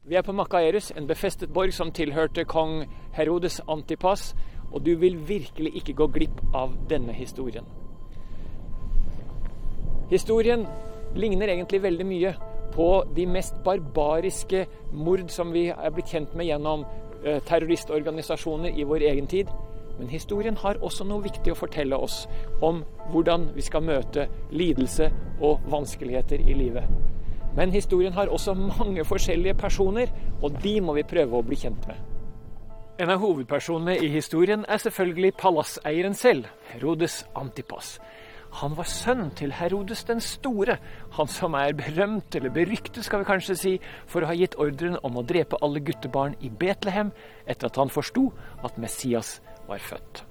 Vi på Makaerus, en befestet borg som tilhørte kong Herodes Antipas, og du vil virkelig ikke gå glipp av denne historien. Historien ligner egentlig veldig mye på de mest barbariske mord som vi blitt kjent med gjennom terroristorganisasjoner i vår egen tid. Men historien har også noe viktig å fortelle oss om hvordan vi skal møte lidelse og vanskeligheter i livet. Men historien har også mange forskjellige personer, og de må vi prøve å bli kjent med. En av hovedpersonene i historien selvfølgelig palasseieren selv, Herodes Antipas. Han var sønn til Herodes den store, han som berømt, eller beryktet skal vi kanskje si, for å ha gitt ordren om å drepe alle guttebarn i Betlehem, etter at han forstod at Messias var født.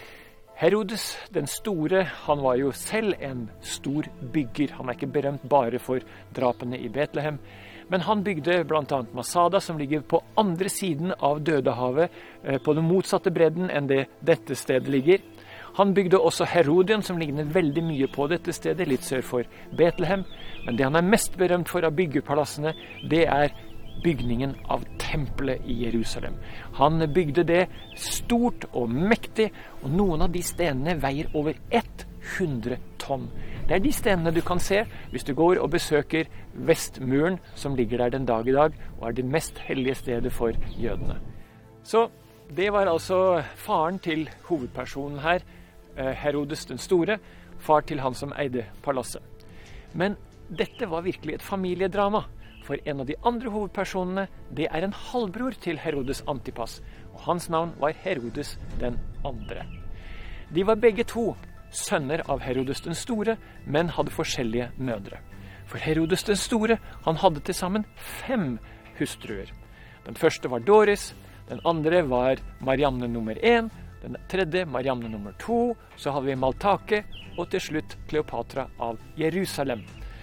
Herodes den store, han var jo selv en stor bygger. Han ikke berømt bare for drapene i Betlehem, men han bygde blant annet Masada, som ligger på andre siden av Dødehavet, på den motsatte bredden enn dette stedet ligger. Han bygde også Herodion, som ligner veldig mye på dette stedet, litt sør for Betlehem. Men det han mest berømt for av byggerpalassene, det bygningen av tempelet i Jerusalem. Han bygde det stort og mektig, og noen av de stenene veier over 100 tonn. Det de stenene du kan se hvis du går og besøker Vestmuren, som ligger der den dag i dag, og det mest hellige stedet for jødene. Så det var altså faren til hovedpersonen her, Herodes den store, far til han som eide palasset. Men dette var virkelig et familiedrama. For en av de andre hovedpersonene, det en halvbror til Herodes Antipas, og hans navn var Herodes den andre. De var begge to sønner av Herodes den store, men hadde forskjellige mødre. For Herodes den store, han hadde til sammen 5 hustruer. Den første var Doris, den andre var Marianne nummer 1, den tredje Marianne nummer 2, så hadde vi Maltake, og til slutt Kleopatra av Jerusalem.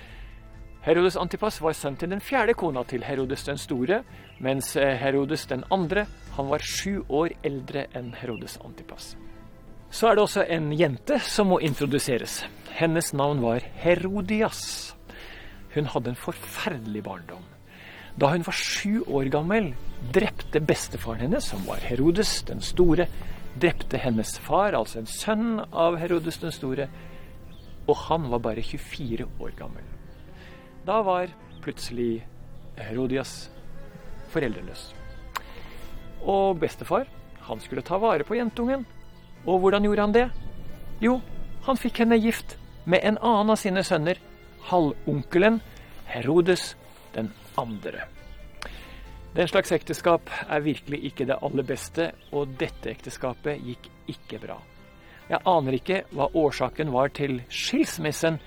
Herodes Antipas var sønn til den 4. kona til Herodes den store, mens Herodes den andre, han var 7 år eldre enn Herodes Antipas. Så det også en jente som må introduseres. Hennes navn var Herodias. Hun hadde en forferdelig barndom. Da hun var 7 år gammel, drepte bestefaren hennes, som var Herodes den store, drepte hennes far, altså en sønn av Herodes den store, og han var bare 24 år gammel. Da var plutselig Herodias foreldreløs. Og bestefar, han skulle ta vare på jentungen. Og hvordan gjorde han det? Jo, han fikk henne gift med en annen av sine sønner, halvonkelen Herodes den andre. Den slags ekteskap virkelig ikke det aller beste, og dette ekteskapet gikk ikke bra. Jeg aner ikke hva årsaken var til skilsmissen,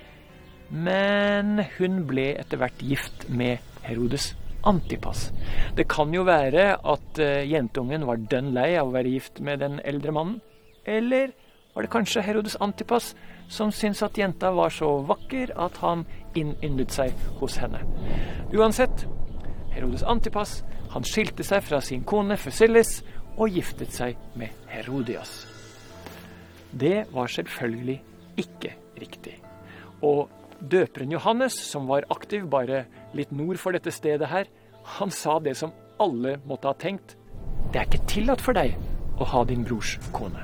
men hun ble etter hvert gift med Herodes Antipas. Det kan jo være at jentungen var dønn lei av å være gift med den eldre mannen, eller var det kanskje Herodes Antipas som syntes at jenta var så vakker at han innyndet seg hos henne. Uansett, Herodes Antipas, han skilte seg fra sin kone Physilis og giftet seg med Herodias. Det var selvfølgelig ikke riktig. Og døperen Johannes, som var aktiv bare litt nord for dette stedet her, han sa det som alle måtte ha tenkt: det ikke tillatt for deg å ha din brors kone.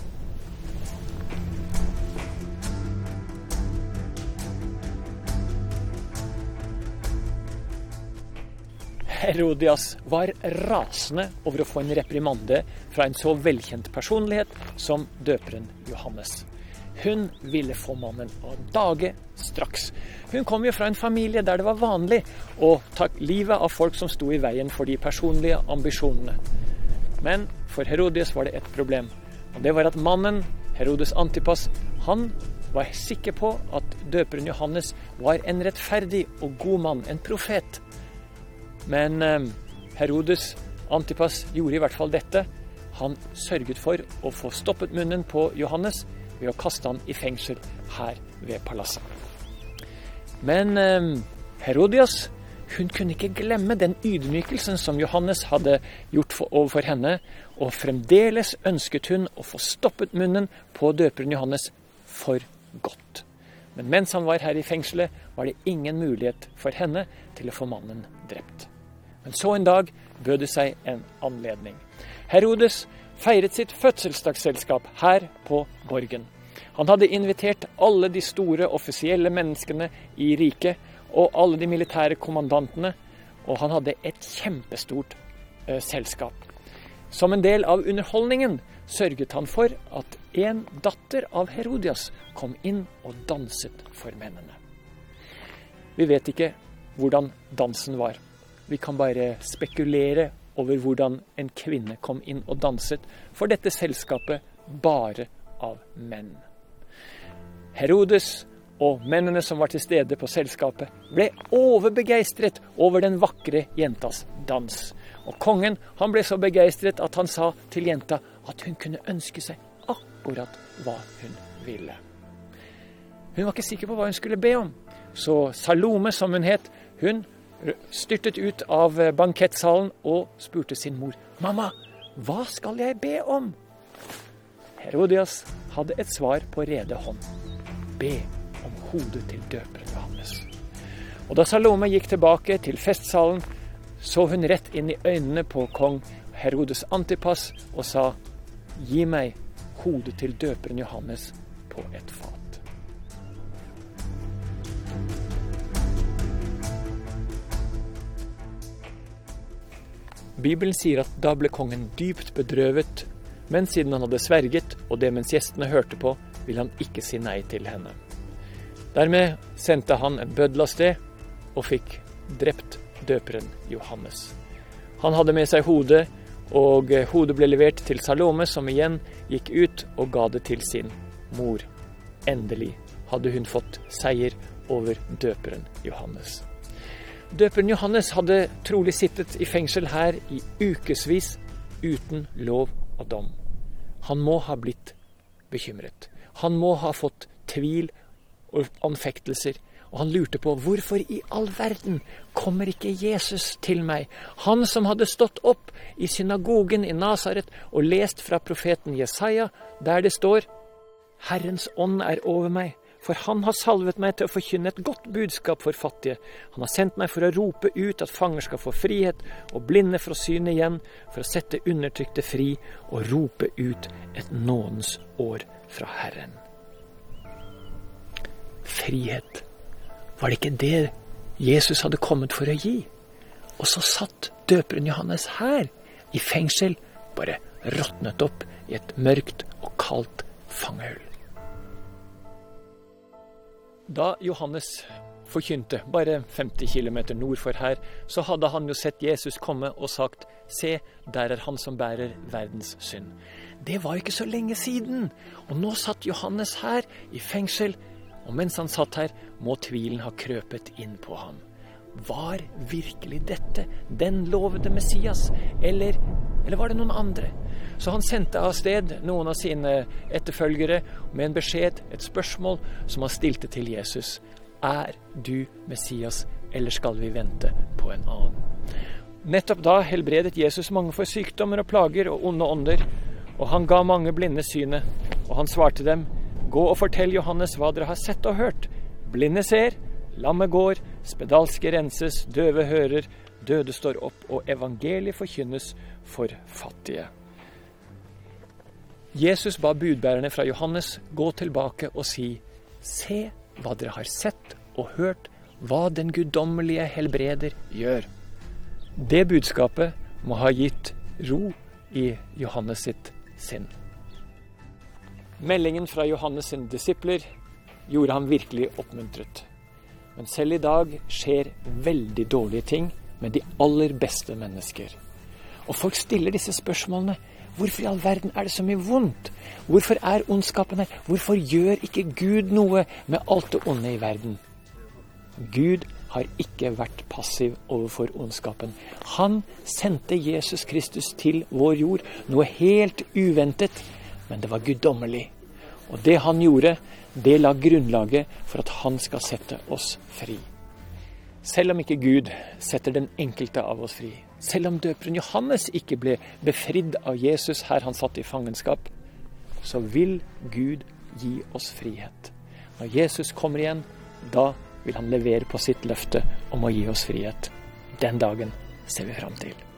Herodias var rasende over å få en reprimande fra en så velkjent personlighet som døperen Johannes. Hun ville få mannen av dage straks. Hun kom jo fra en familie der det var vanlig å ta livet av folk som sto i veien for de personlige ambisjonene. Men for Herodias var det et problem. Og det var at mannen, Herodes Antipas, han var sikker på at døperen Johannes var en rettferdig og god mann, en profet. Men Herodes Antipas gjorde i hvert fall dette. Han sørget for å få stoppet munnen på Johannes ved å kaste han i fengsel her ved palasset. Men Herodias, hun kunne ikke glemme den ydmykelsen som Johannes hadde gjort overfor henne, og fremdeles ønsket hun å få stoppet munnen på døperen Johannes for godt. Men mens han var her i fengselet, var det ingen mulighet for henne til å få mannen drept. Men så en dag bød det seg en anledning. Herodes feiret sitt fødselsdagsselskap her på borgen. Han hadde invitert alle de store offisielle menneskene i riket og alle de militære kommandantene, og han hadde et kjempestort selskap. Som en del av underholdningen sørget han for at en datter av Herodias kom inn og danset for mennene. Vi vet ikke hvordan dansen var. Vi kan bare spekulere over hvordan en kvinne kom inn og danset for dette selskapet bare av menn. Herodes og mennene som var til stede på selskapet ble overbegeistret over den vakre jentas dans. Og kongen, han ble så begeistret at han sa til jenta at hun kunne ønske seg akkurat hva hun ville. Hun var ikke sikker på hva hun skulle be om. Så Salome, som hun het, hun styrtet ut av bankettsalen og spurte sin mor: «Mamma, hva skal jeg be om?» Herodias hadde et svar på rede hånd: «Be om hodet til døperen Johannes.» Og da Salome gikk tilbake til festsalen, så hun rett inn i øynene på kong Herodes Antipas og sa: «Gi meg hodet til døperen Johannes på et fat.» Bibelen sier at da ble kongen dypt bedrøvet, men siden han hadde sverget, og det mens gjestene hørte på, ville han ikke si nei til henne. Dermed sendte han en bøddel av sted, og fikk drept døperen Johannes. Han hadde med seg hodet, og hodet ble levert til Salome, som igjen gikk ut og ga det til sin mor. Endelig hadde hun fått seier over døperen Johannes. Døperen Johannes hadde trolig sittet i fengsel her i ukesvis uten lov og dom. Han må ha blitt bekymret. Han må ha fått tvil og anfektelser. Og han lurte på: hvorfor i all verden kommer ikke Jesus til meg? Han som hadde stått opp i synagogen i Nazaret og lest fra profeten Jesaja, der det står: Herrens ånd er over meg, for han har salvet meg til å forkynne et godt budskap for fattige. Han har sendt meg for å rope ut at fanger skal få frihet, og blinde for å syne igjen, for å sette undertrykte fri, og rope ut et nådens år fra Herren. Frihet. Var det ikke det Jesus hadde kommet for å gi? Og så satt døperen Johannes her, i fengsel, bare råtnet opp i et mørkt og kaldt fangehull. Da Johannes forkynte, bare 50 kilometer nord for her, så hadde han jo sett Jesus komme og sagt: «Se, der er han som bærer verdens synd.» Det var ikke så lenge siden, og nå satt Johannes her i fengsel, og mens han satt her, må tvilen ha krøpet inn på ham. Var virkelig dette den lovede Messias, eller var det noen andre? Så han sendte av sted noen av sine etterfølgere med en beskjed, et spørsmål som han stilte til Jesus: «Er du Messias, eller skal vi vente på en annen?» Nettopp da helbredet Jesus mange for sykdommer og plager og onde ånder, og han ga mange blinde synet, og han svarte dem: «Gå og fortell Johannes hva dere har sett og hørt. Blinde ser, lamme går, spedalske renses, døve hører, døde står opp, og evangeliet forkynnes for fattige.» Jesus ba budbærerne fra Johannes gå tilbake og si: «Se hva dere har sett og hørt, hva den guddommelige helbreder gjør.» Det budskapet må ha gitt ro i Johannes sitt sinn. Meldingen fra Johannes sine disipler gjorde ham virkelig oppmuntret. Men selv i dag skjer veldig dårlige ting med de aller beste mennesker. Og folk stiller disse spørsmålene: hvorfor i all verden er det så mye vondt? Hvorfor er ondskapen her? Hvorfor gjør ikke Gud noe med alt det onde i verden? Gud har ikke vært passiv overfor ondskapen. Han sendte Jesus Kristus til vår jord, noe helt uventet, men det var guddommelig. Og det han gjorde, det la grunnlaget for at han skal sette oss fri. Selv om ikke Gud setter den enkelte av oss fri, selv om døperen Johannes ikke ble befridd av Jesus her han satt i fangenskap, så vil Gud gi oss frihet. Når Jesus kommer igjen, da vil han levere på sitt løfte om å gi oss frihet. Den dagen ser vi fram til.